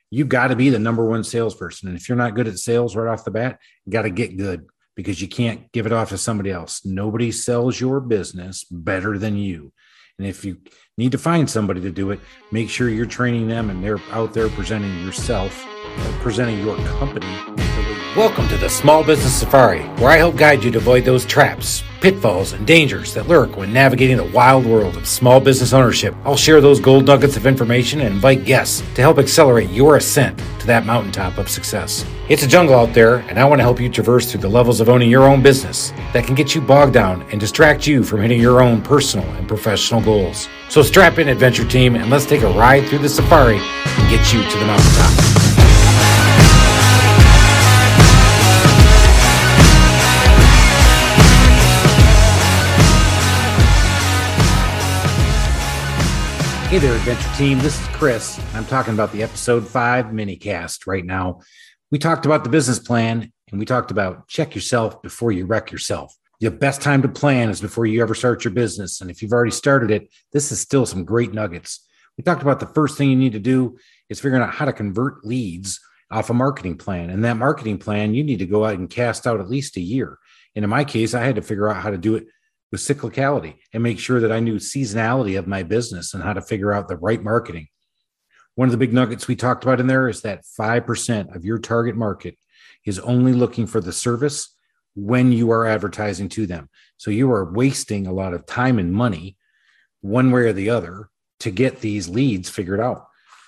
You got to be the number one salesperson. And if you're not good at sales right off the bat, you got to get good because you can't give it off to somebody else. Nobody sells your business better than you. And if you need to find somebody to do it, make sure you're training them and they're out there presenting yourself, presenting your company. Welcome to the Small Business Safari, where I help guide you to avoid those traps, pitfalls, and dangers that lurk when navigating the wild world of small business ownership. I'll share those gold nuggets of information and invite guests to help accelerate your ascent to that mountaintop of success. It's a jungle out there, and I want to help you traverse through the levels of owning your own business that can get you bogged down and distract you from hitting your own personal and professional goals. So strap in, adventure team, and let's take a ride through the safari and get you to the mountaintop. Hey there, adventure team. This is Chris. I'm talking about the episode 5 minicast right now. We talked about the business plan and we talked about check yourself before you wreck yourself. The best time to plan is before you ever start your business. And if you've already started it, this is still some great nuggets. We talked about the first thing you need to do is figuring out how to convert leads off a marketing plan. And that marketing plan, you need to go out and cast out at least a year. And in my case, I had to figure out how to do it with cyclicality and make sure that I knew seasonality of my business and how to figure out the right marketing. One of the big nuggets we talked about in there is that 5% of your target market is only looking for the service when you are advertising to them. So you are wasting a lot of time and money one way or the other to get these leads figured out.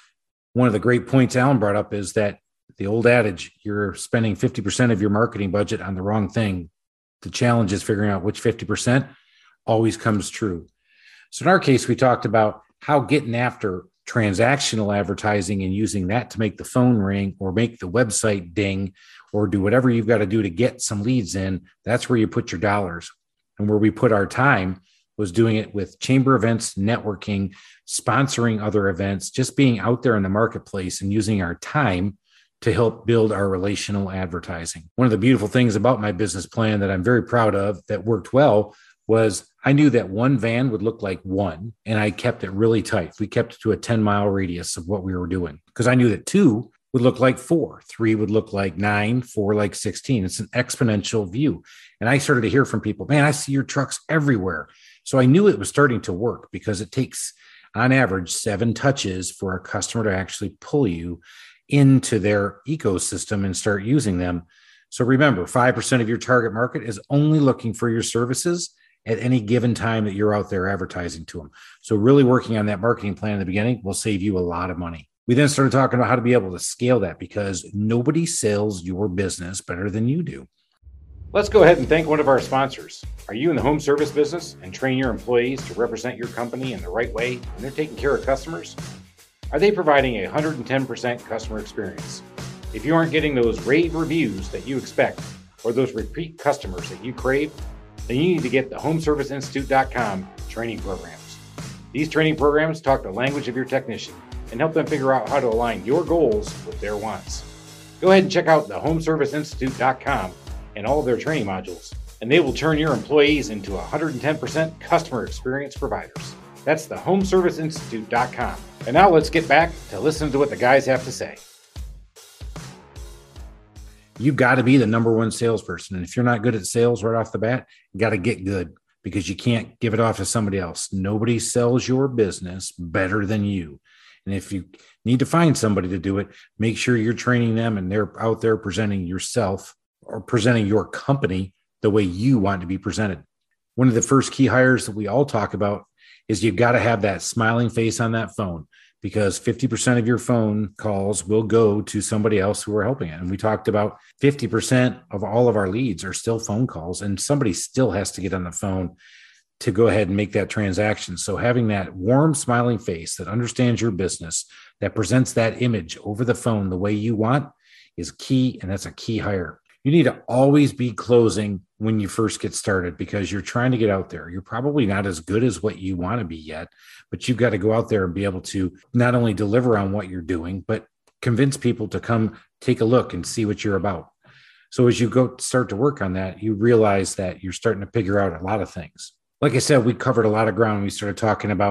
One of the great points Alan brought up is that the old adage, you're spending 50% of your marketing budget on the wrong thing. The challenge is figuring out which 50% always comes true. So in our case, we talked about how getting after transactional advertising and using that to make the phone ring or make the website ding or do whatever you've got to do to get some leads in. That's where you put your dollars. And where we put our time was doing it with chamber events, networking, sponsoring other events, just being out there in the marketplace and using our time to help build our relational advertising. One of the beautiful things about my business plan that I'm very proud of that worked well was I knew that one van would look like one, and I kept it really tight. We kept it to a 10-mile radius of what we were doing because I knew that 2 would look like 4, 3 would look like 9, 4 like 16. It's an exponential view. And I started to hear from people, man, I see your trucks everywhere. So I knew it was starting to work because it takes on average 7 touches for a customer to actually pull you into their ecosystem and start using them. So remember, 5% of your target market is only looking for your services at any given time that you're out there advertising to them. So really working on that marketing plan in the beginning will save you a lot of money. We then started talking about how to be able to scale that because nobody sells your business better than you do. Let's go ahead and thank one of our sponsors. Are you in the home service business and train your employees to represent your company in the right way when they're taking care of customers? Are they providing a 110% customer experience? If you aren't getting those rave reviews that you expect or those repeat customers that you crave, then you need to get the HomeServiceInstitute.com training programs. These training programs talk the language of your technician and help them figure out how to align your goals with their wants. Go ahead and check out the HomeServiceInstitute.com and all of their training modules, and they will turn your employees into 110% customer experience providers. That's the HomeServiceInstitute.com. And now let's get back to listening to what the guys have to say. You've got to be the number one salesperson. And if you're not good at sales right off the bat, you got to get good because you can't give it off to somebody else. Nobody sells your business better than you. And if you need to find somebody to do it, make sure you're training them and they're out there presenting yourself or presenting your company the way you want to be presented. One of the first key hires that we all talk about is you've got to have that smiling face on that phone because 50% of your phone calls will go to somebody else who are helping it. And we talked about 50% of all of our leads are still phone calls and somebody still has to get on the phone to go ahead and make that transaction. So having that warm, smiling face that understands your business, that presents that image over the phone the way you want is key. And that's a key hire. You need to always be closing when you first get started because you're trying to get out there. You're probably not as good as what you want to be yet, but you've got to go out there and be able to not only deliver on what you're doing, but convince people to come take a look and see what you're about. So as you go start to work on that, you realize that you're starting to figure out a lot of things. Like I said, we covered a lot of ground. We started talking about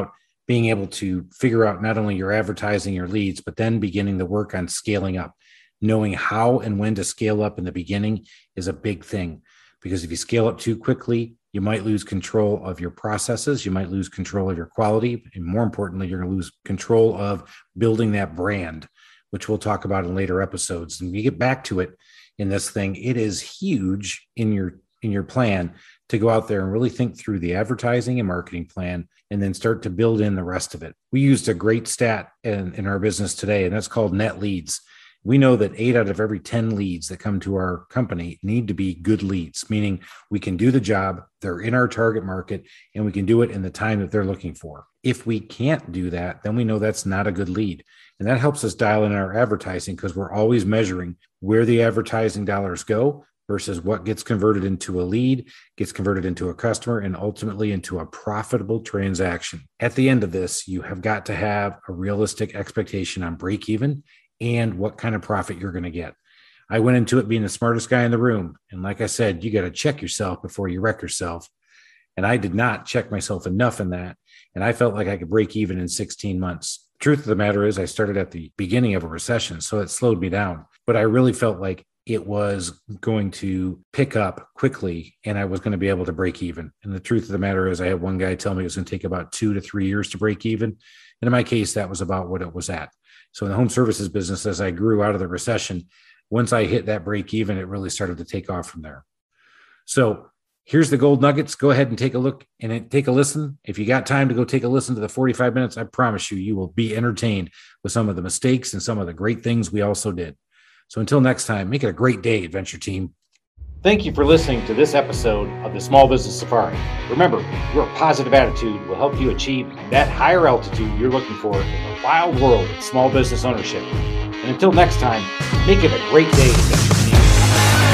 being able to figure out not only your advertising, your leads, but then beginning the work on scaling up. Knowing how and when to scale up in the beginning is a big thing, because if you scale up too quickly, you might lose control of your processes. You might lose control of your quality. And more importantly, you're going to lose control of building that brand, which we'll talk about in later episodes. And we get back to it in this thing. It is huge in your plan to go out there and really think through the advertising and marketing plan and then start to build in the rest of it. We used a great stat in our business today, and that's called net leads. We know that 8 out of every 10 leads that come to our company need to be good leads, meaning we can do the job, they're in our target market, and we can do it in the time that they're looking for. If we can't do that, then we know that's not a good lead. And that helps us dial in our advertising, because we're always measuring where the advertising dollars go versus what gets converted into a lead, gets converted into a customer, and ultimately into a profitable transaction. At the end of this, you have got to have a realistic expectation on break even and what kind of profit you're going to get. I went into it being the smartest guy in the room. And like I said, you got to check yourself before you wreck yourself. And I did not check myself enough in that. And I felt like I could break even in 16 months. Truth of the matter is I started at the beginning of a recession, so it slowed me down. But I really felt like it was going to pick up quickly and I was going to be able to break even. And the truth of the matter is I had one guy tell me it was going to take about 2 to 3 years to break even. And in my case, that was about what it was at. So in the home services business, as I grew out of the recession, once I hit that break even, it really started to take off from there. So here's the gold nuggets. Go ahead and take a look and take a listen. If you got time to go take a listen to the 45 minutes, I promise you will be entertained with some of the mistakes and some of the great things we also did. So until next time, make it a great day, Adventure Team. Thank you for listening to this episode of the Small Business Safari. Remember, your positive attitude will help you achieve that higher altitude you're looking for in the wild world of small business ownership. And until next time, make it a great day, Adventure Team.